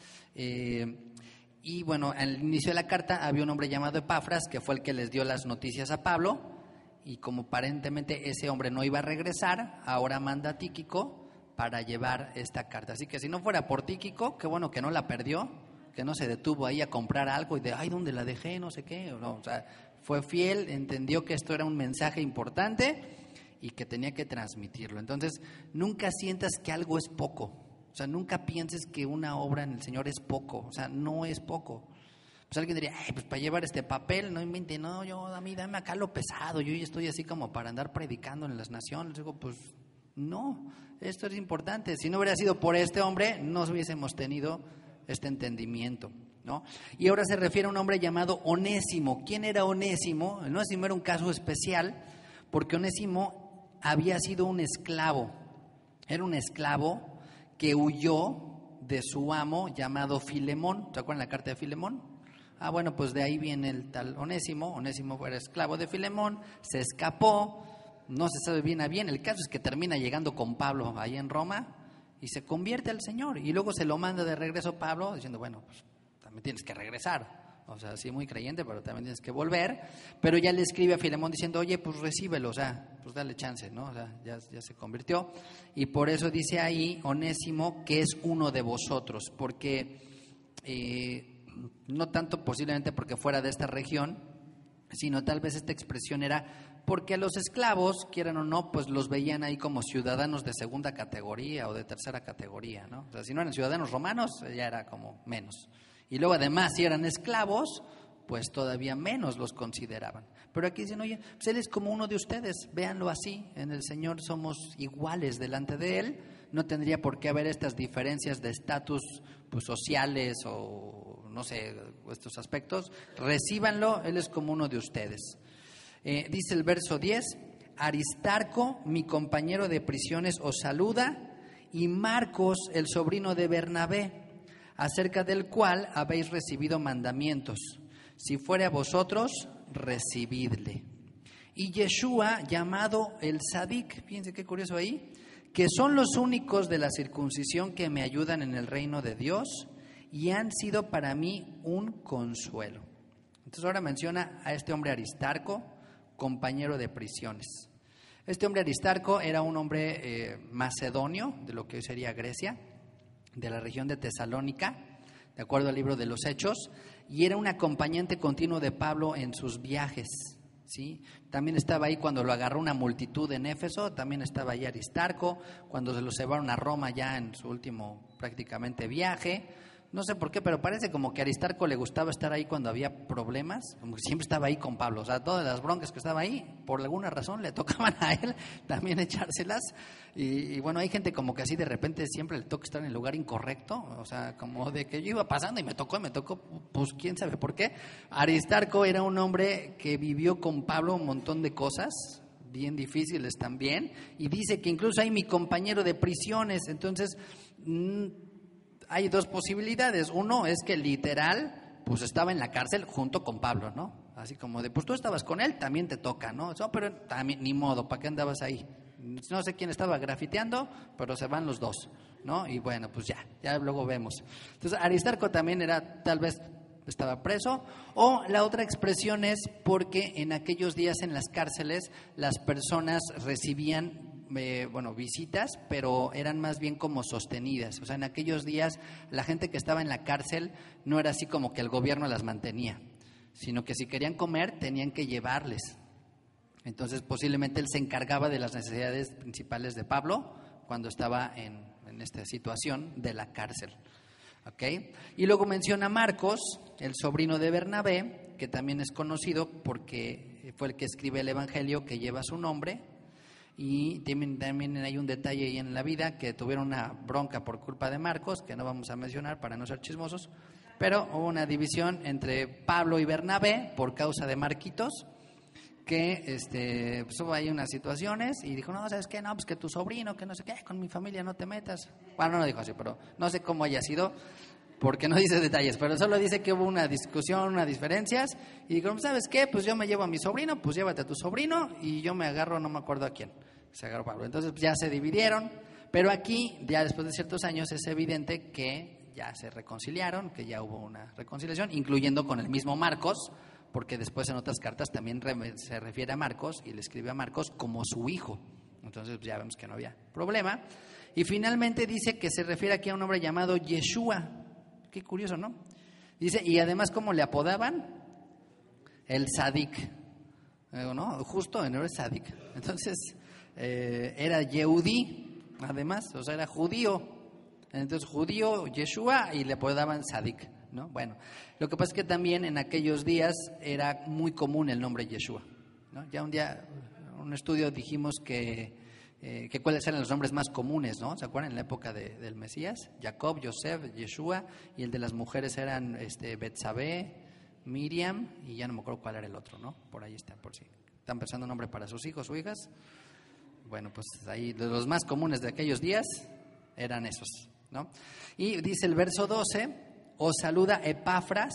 Y bueno, al inicio de la carta había un hombre llamado Epafras, que fue el que les dio las noticias a Pablo, y como aparentemente ese hombre no iba a regresar, ahora manda a Tíquico para llevar esta carta. Así que si no fuera por Tíquico, qué bueno que no la perdió, que no se detuvo ahí a comprar algo y de, ay, ¿dónde la dejé? No sé qué. No, o sea, fue fiel, entendió que esto era un mensaje importante y que tenía que transmitirlo. Entonces, nunca sientas que algo es poco. O sea, nunca pienses que una obra en el Señor es poco. O sea, no es poco. Pues alguien diría, pues para llevar este papel, no invente, no, a mí dame acá lo pesado, yo ya estoy así como para andar predicando en las naciones. Digo, pues no, esto es importante. Si no hubiera sido por este hombre, no hubiésemos tenido este entendimiento, ¿no? Y ahora se refiere a un hombre llamado Onésimo. ¿Quién era Onésimo? Onésimo era un caso especial porque Onésimo había sido un esclavo. Era un esclavo que huyó de su amo llamado Filemón. ¿Se acuerdan la carta de Filemón? Bueno, pues de ahí viene el tal Onésimo. Onésimo era esclavo de Filemón, se escapó, no se sabe bien a bien. El caso es que termina llegando con Pablo ahí en Roma y se convierte al Señor. Y luego se lo manda de regreso Pablo diciendo, bueno, pues también tienes que regresar. O sea, sí, muy creyente, pero también tienes que volver. Pero ya le escribe a Filemón diciendo, oye, pues recíbelo, o sea, pues dale chance, ¿no? O sea, ya se convirtió. Y por eso dice ahí Onésimo que es uno de vosotros, porque no tanto posiblemente porque fuera de esta región, sino tal vez esta expresión era porque a los esclavos, quieran o no, pues los veían ahí como ciudadanos de segunda categoría o de tercera categoría, ¿no? O sea, si no eran ciudadanos romanos, ya era como menos. Y luego además, si eran esclavos, pues todavía menos los consideraban. Pero aquí dicen, oye, pues Él es como uno de ustedes, véanlo así, en el Señor somos iguales delante de Él, no tendría por qué haber estas diferencias de estatus pues, sociales o no sé, estos aspectos. Recíbanlo, Él es como uno de ustedes. Dice el verso 10, Aristarco, mi compañero de prisiones, os saluda, y Marcos, el sobrino de Bernabé, acerca del cual habéis recibido mandamientos. Si fuere a vosotros, recibidle. Y Yeshua, llamado el Sadik, fíjense qué curioso ahí, que son los únicos de la circuncisión que me ayudan en el reino de Dios y han sido para mí un consuelo. Entonces ahora menciona a este hombre Aristarco, compañero de prisiones. Este hombre Aristarco era un hombre macedonio, de lo que hoy sería Grecia, de la región de Tesalónica, de acuerdo al libro de los Hechos, y era un acompañante continuo de Pablo en sus viajes, ¿sí? También estaba ahí cuando lo agarró una multitud en Éfeso, también estaba ahí Aristarco, cuando se lo llevaron a Roma ya en su último prácticamente viaje, No sé por qué, pero parece como que a Aristarco le gustaba estar ahí cuando había problemas, como que siempre estaba ahí con Pablo. O sea, todas las broncas que estaba ahí, por alguna razón le tocaban a él también echárselas. Y bueno, hay gente como que así de repente siempre le toca estar en el lugar incorrecto. O sea, como de que yo iba pasando y me tocó, pues quién sabe por qué. Aristarco era un hombre que vivió con Pablo un montón de cosas bien difíciles también, y dice que incluso hay mi compañero de prisiones. Entonces hay dos posibilidades. Uno es que literal pues estaba en la cárcel junto con Pablo, ¿no? Así como de, pues tú estabas con él, también te toca, ¿no? No, pero también, ni modo, ¿para qué andabas ahí? No sé quién estaba grafiteando, pero se van los dos, ¿no? Y bueno, pues ya luego vemos. Entonces Aristarco también era, tal vez estaba preso, o la otra expresión es porque en aquellos días en las cárceles las personas recibían visitas, pero eran más bien como sostenidas. O sea, en aquellos días la gente que estaba en la cárcel no era así como que el gobierno las mantenía, sino que si querían comer tenían que llevarles. Entonces posiblemente él se encargaba de las necesidades principales de Pablo cuando estaba en esta situación de la cárcel. ¿Okay? Y luego menciona a Marcos, el sobrino de Bernabé, que también es conocido porque fue el que escribe el evangelio que lleva su nombre. Y también hay un detalle ahí en la vida, que tuvieron una bronca por culpa de Marcos, que no vamos a mencionar para no ser chismosos, pero hubo una división entre Pablo y Bernabé por causa de Marquitos, que pues hubo ahí unas situaciones y dijo, no, ¿sabes qué? No, pues que tu sobrino, que no sé qué, con mi familia no te metas. Bueno, no lo dijo así, pero no sé cómo haya sido, porque no dice detalles, pero solo dice que hubo una discusión, unas diferencias, y dijo, ¿sabes qué? Pues yo me llevo a mi sobrino, pues llévate a tu sobrino, y yo me agarro, no me acuerdo a quién, se agarró Pablo. Entonces pues ya se dividieron, pero aquí, ya después de ciertos años, es evidente que ya se reconciliaron, que ya hubo una reconciliación, incluyendo con el mismo Marcos, porque después en otras cartas también se refiere a Marcos y le escribe a Marcos como su hijo. Entonces ya vemos que no había problema. Y finalmente dice que se refiere aquí a un hombre llamado Yeshua. Qué curioso, ¿no? Dice, y además, ¿cómo le apodaban? El Sadik, ¿no? Justo en el Sadik. Entonces era Yehudí, además, o sea, era judío. Entonces judío, Yeshua, y le apodaban Sadik, ¿no? Bueno, lo que pasa es que también en aquellos días era muy común el nombre Yeshua, ¿no? Ya un día, un estudio dijimos que cuáles eran los nombres más comunes, ¿no? ¿Se acuerdan? En la época del Mesías, Jacob, Yosef, Yeshua, y el de las mujeres eran Betsabé, Miriam, y ya no me acuerdo cuál era el otro, ¿no? Por ahí está, por si están pensando un nombre para sus hijos o hijas. Bueno, pues ahí los más comunes de aquellos días eran esos, ¿no? Y dice el verso 12, os saluda Epafras,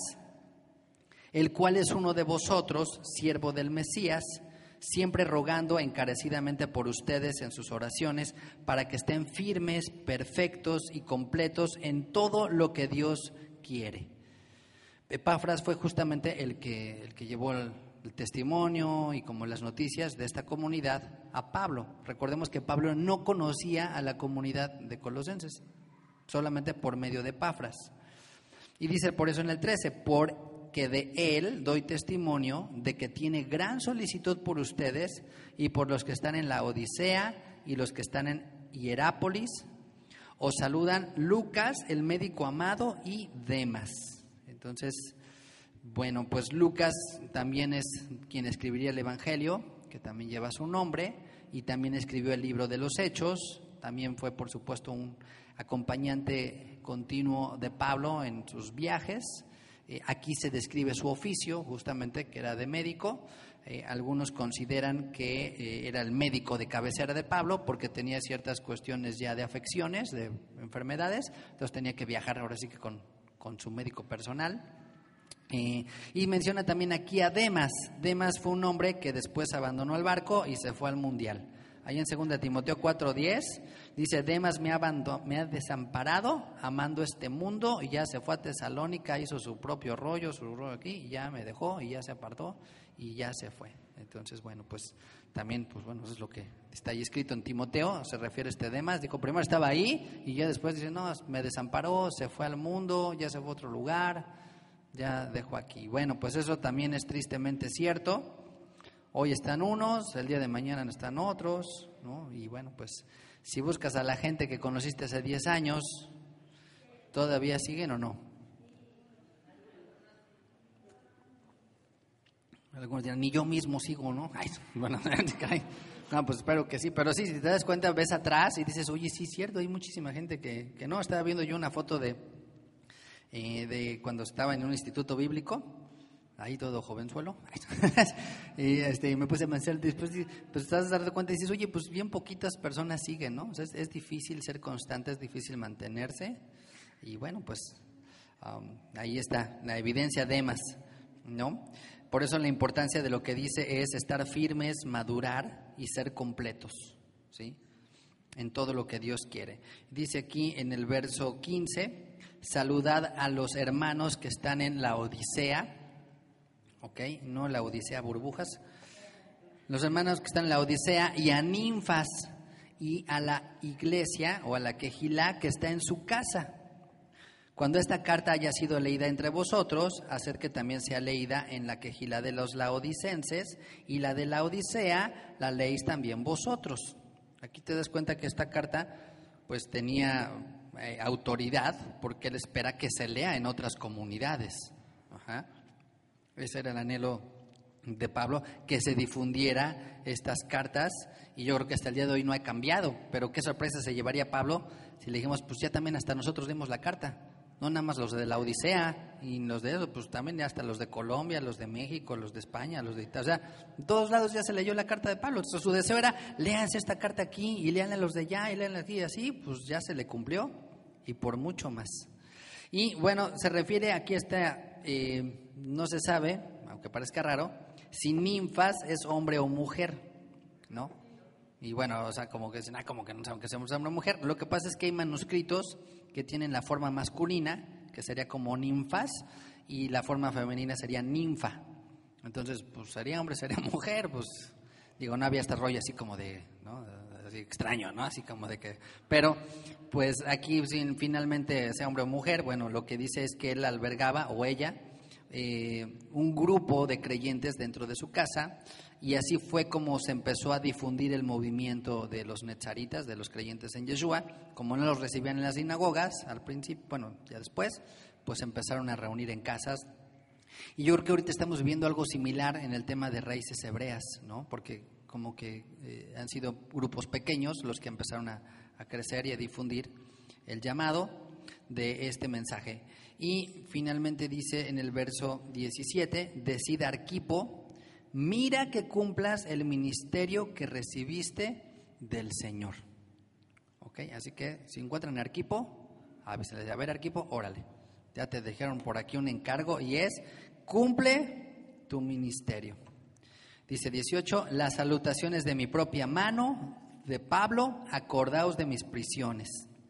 el cual es uno de vosotros, siervo del Mesías, siempre rogando encarecidamente por ustedes en sus oraciones, para que estén firmes, perfectos y completos en todo lo que Dios quiere. Epafras fue justamente el que llevó el testimonio y como las noticias de esta comunidad a Pablo. Recordemos que Pablo no conocía a la comunidad de colosenses, solamente por medio de Epafras. Y dice por eso en el 13, porque de él doy testimonio de que tiene gran solicitud por ustedes y por los que están en la Odisea y los que están en Hierápolis. Os saludan Lucas, el médico amado, y Demas. Entonces, bueno, pues Lucas también es quien escribiría el Evangelio, que también lleva su nombre, y también escribió el libro de los Hechos. También fue, por supuesto, un acompañante continuo de Pablo en sus viajes. Aquí se describe su oficio, justamente, que era de médico. Algunos consideran que era el médico de cabecera de Pablo porque tenía ciertas cuestiones ya de afecciones, de enfermedades, entonces tenía que viajar ahora sí que con su médico personal. Y menciona también aquí a Demas. Demas fue un hombre que después abandonó el barco y se fue al mundial. Ahí en 2 Timoteo 4:10 dice, Demas me ha desamparado amando este mundo y ya se fue a Tesalónica, hizo su propio rollo aquí y ya me dejó y ya se apartó y ya se fue. Entonces, bueno, pues también, pues bueno, eso es lo que está ahí escrito en Timoteo, se refiere a este Demas. Dijo, primero estaba ahí y ya después dice, no, me desamparó, se fue al mundo, ya se fue a otro lugar, ya dejó aquí. Bueno, pues eso también es tristemente cierto. Hoy están unos, el día de mañana están otros, ¿no? Y bueno, pues si buscas a la gente que conociste hace 10 años, ¿Todavía siguen o no? Algunos dirán, ni yo mismo sigo, ¿no? Ay, bueno, no, pues espero que sí, pero sí, si te das cuenta, ves atrás y dices, oye, sí es cierto, hay muchísima gente que no. Estaba viendo yo una foto de cuando estaba en un instituto bíblico, ahí todo jovenzuelo, y me puse a pensar, después pues te das dando cuenta y dices, oye, pues bien poquitas personas siguen, ¿no? O sea, es difícil ser constante, es difícil mantenerse, y bueno, pues ahí está la evidencia de más, ¿no? Por eso la importancia de lo que dice es estar firmes, madurar y ser completos, ¿sí? En todo lo que Dios quiere. Dice aquí en el verso 15, saludad a los hermanos que están en la Odisea, ¿ok? No la Odisea burbujas. Los hermanos que están en la Odisea y a Ninfas y a la iglesia o a la Quejilá que está en su casa. Cuando esta carta haya sido leída entre vosotros, haced que también sea leída en la Quejilá de los laodicenses, y la de la Odisea la leéis también vosotros. Aquí te das cuenta que esta carta pues tenía autoridad, porque él espera que se lea en otras comunidades. Ajá. Ese era el anhelo de Pablo, que se difundiera estas cartas, y yo creo que hasta el día de hoy no ha cambiado. Pero qué sorpresa se llevaría Pablo si le dijimos, pues ya también hasta nosotros dimos la carta. No nada más los de la Odisea y los de eso, pues también hasta los de Colombia, los de México, los de España, los de Italia. O sea, en todos lados ya se leyó la carta de Pablo. Entonces su deseo era, léanse esta carta aquí y léanla los de allá y léanla aquí, y así, pues ya se le cumplió y por mucho más. Y bueno, se refiere aquí a esta, no se sabe, aunque parezca raro, si Ninfas es hombre o mujer, ¿no? Y bueno, o sea, como que dicen, como que no saben que seamos hombre o mujer. Lo que pasa es que hay manuscritos que tienen la forma masculina, que sería como ninfas, y la forma femenina sería ninfa. Entonces, pues sería hombre, sería mujer, pues digo, no había este rollo así como de, ¿no? Así extraño, ¿no? Así como de que, pero pues aquí finalmente sea hombre o mujer, bueno, lo que dice es que él albergaba, o ella, un grupo de creyentes dentro de su casa, y así fue como se empezó a difundir el movimiento de los netzaritas, de los creyentes en Yeshua. Como no los recibían en las sinagogas al principio, bueno, ya después, pues empezaron a reunir en casas. Y yo creo que ahorita estamos viviendo algo similar en el tema de raíces hebreas, ¿no? Porque como que han sido grupos pequeños los que empezaron a crecer y a difundir el llamado de este mensaje. Y finalmente dice en el verso 17, decid Arquipo, mira que cumplas el ministerio que recibiste del Señor. ¿Ok? Así que si encuentran Arquipo, avísenles, a ver Arquipo, órale. Ya te dejaron por aquí un encargo y es, cumple tu ministerio. Dice 18, las salutaciones de mi propia mano, de Pablo, acordaos de mis prisiones.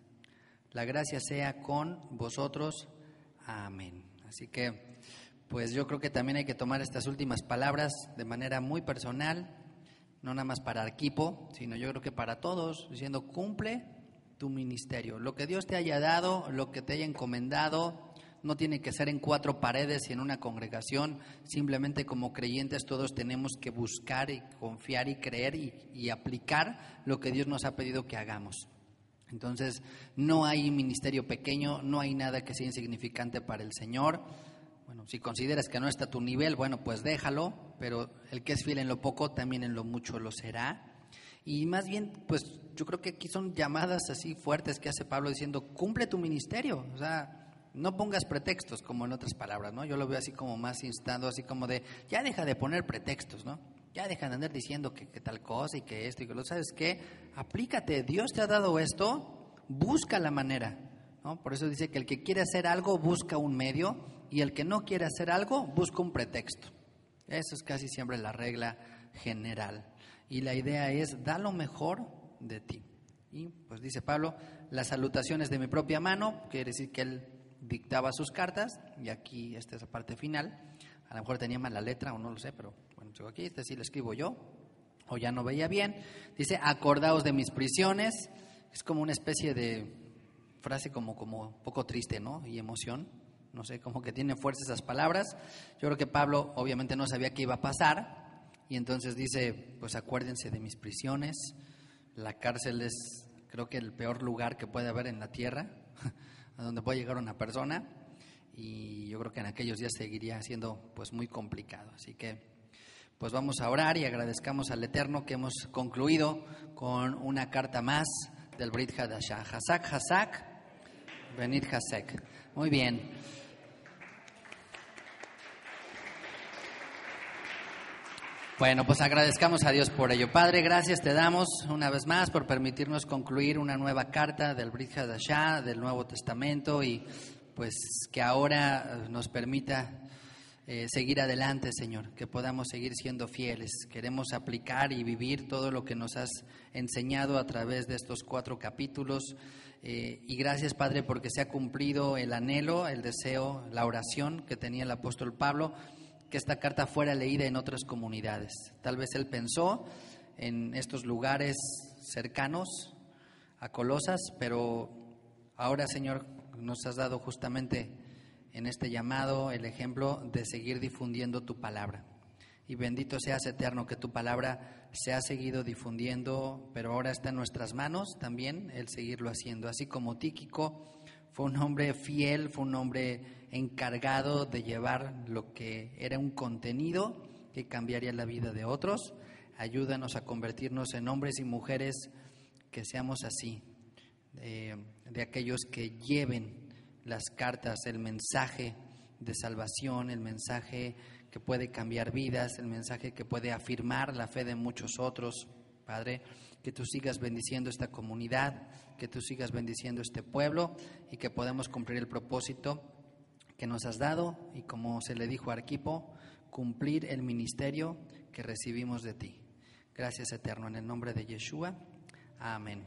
La gracia sea con vosotros. Amén. Así que pues yo creo que también hay que tomar estas últimas palabras de manera muy personal, no nada más para Arquipo, sino yo creo que para todos, diciendo, cumple tu ministerio. Lo que Dios te haya dado, lo que te haya encomendado, no tiene que ser en cuatro paredes y en una congregación. Simplemente como creyentes todos tenemos que buscar y confiar y creer y aplicar lo que Dios nos ha pedido que hagamos. Entonces, no hay ministerio pequeño, no hay nada que sea insignificante para el Señor. Bueno, si consideras que no está a tu nivel, bueno, pues déjalo, pero el que es fiel en lo poco, también en lo mucho lo será. Y más bien, pues yo creo que aquí son llamadas así fuertes que hace Pablo diciendo, cumple tu ministerio, o sea, no pongas pretextos, como en otras palabras, ¿no? Yo lo veo así como más instando, así como de, ya deja de poner pretextos, ¿no? Ya deja de andar diciendo que tal cosa y que esto y que lo, ¿sabes qué? Aplícate, Dios te ha dado esto, busca la manera, ¿no? Por eso dice que el que quiere hacer algo busca un medio, y el que no quiere hacer algo busca un pretexto. Eso es casi siempre la regla general. Y la idea es, da lo mejor de ti. Y pues dice Pablo, las salutaciones de mi propia mano, quiere decir que él dictaba sus cartas, y aquí esta es la parte final. A lo mejor tenía mal la letra o no lo sé, pero bueno, aquí este sí lo escribo yo, o ya no veía bien. Dice, acordaos de mis prisiones. Es como una especie de frase como un poco triste, ¿no? Y emoción. No sé, como que tiene fuerza esas palabras. Yo creo que Pablo obviamente no sabía qué iba a pasar, y entonces dice, pues acuérdense de mis prisiones. La cárcel es, creo que el peor lugar que puede haber en la tierra. a donde puede llegar una persona, y yo creo que en aquellos días seguiría siendo pues muy complicado. Así que pues vamos a orar y agradezcamos al Eterno que hemos concluido con una carta más del Brit Hadashah. Hazak, Hazak, Benit Hasek. Muy bien. Bueno, pues agradezcamos a Dios por ello. Padre, gracias te damos una vez más por permitirnos concluir una nueva carta del Brit Hadashah, del Nuevo Testamento, y pues que ahora nos permita seguir adelante, Señor, que podamos seguir siendo fieles. Queremos aplicar y vivir todo lo que nos has enseñado a través de estos 4 capítulos, y gracias, Padre, porque se ha cumplido el anhelo, el deseo, la oración que tenía el apóstol Pablo, que esta carta fuera leída en otras comunidades. Tal vez él pensó en estos lugares cercanos a Colosas, pero ahora, Señor, nos has dado justamente en este llamado el ejemplo de seguir difundiendo tu palabra. Y bendito seas, Eterno, que tu palabra se ha seguido difundiendo, pero ahora está en nuestras manos también el seguirlo haciendo. Así como Tíquico fue un hombre fiel, fue un hombre encargado de llevar lo que era un contenido que cambiaría la vida de otros. Ayúdanos a convertirnos en hombres y mujeres que seamos así, de aquellos que lleven las cartas, el mensaje de salvación, el mensaje que puede cambiar vidas, el mensaje que puede afirmar la fe de muchos otros. Padre, que tú sigas bendiciendo esta comunidad, que tú sigas bendiciendo este pueblo, y que podamos cumplir el propósito que nos has dado, y como se le dijo a Arquipo, cumplir el ministerio que recibimos de ti. Gracias, Eterno, en el nombre de Yeshua. Amén.